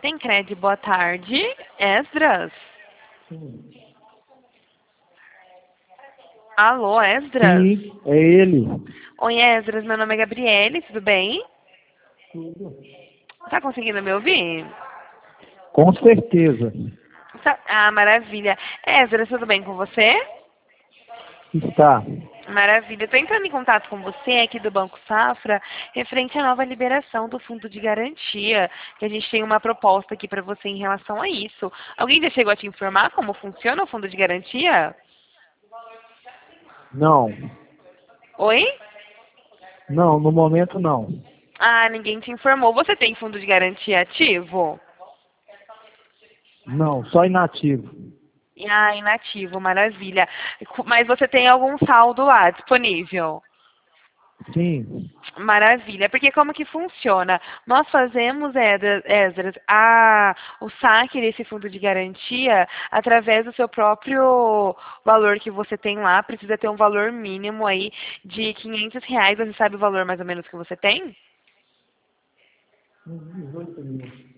Sincred, boa tarde. Esdras? Sim, Alô, Esdras? sim, é ele. Oi, Esdras, meu nome é Gabriele, tudo bem? Tudo. Tá conseguindo me ouvir? Com certeza. Ah, maravilha. Esdras, tudo bem com você? Está. Maravilha. Estou entrando em contato com você aqui do Banco Safra, referente à nova liberação do fundo de garantia, que a gente tem uma proposta aqui para você em relação a isso. Alguém já chegou a te informar como funciona o fundo de garantia? Não, Oi? não, no momento não. Ah, ninguém te informou. Você tem fundo de garantia ativo? Não, só inativo. Ah, inativo, maravilha. Mas você tem algum saldo lá disponível? Sim. Maravilha, porque como que funciona? Nós fazemos, Esdras, o saque desse fundo de garantia através do seu próprio valor que você tem lá. Precisa ter um valor mínimo aí de R$ 500. Você sabe o valor mais ou menos que você tem? Uns 18 mil.